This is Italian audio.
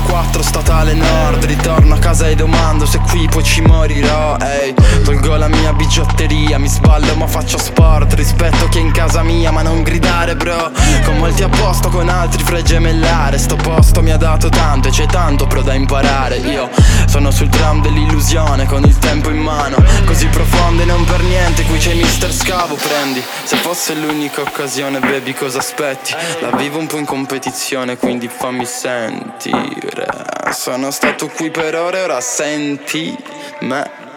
4 statale nord, ritorno a casa e domando se qui poi ci morirò. Ehi, tolgo la mia bigiotteria, mi sballo ma faccio sport, rispetto chi è in casa mia ma non gridare bro. Con molti a posto, con altri fregemellare, sto posto mi ha dato tanto e c'è tanto però da imparare. Io sono sul tram dell'illusione con il tempo in mano, così profondo e non per niente qui c'è Mister Scavo. Prendi, se fosse l'unica occasione baby cosa aspetti? La vivo un po' in competizione quindi fammi sentire. Sono stato qui per ore, ora senti me.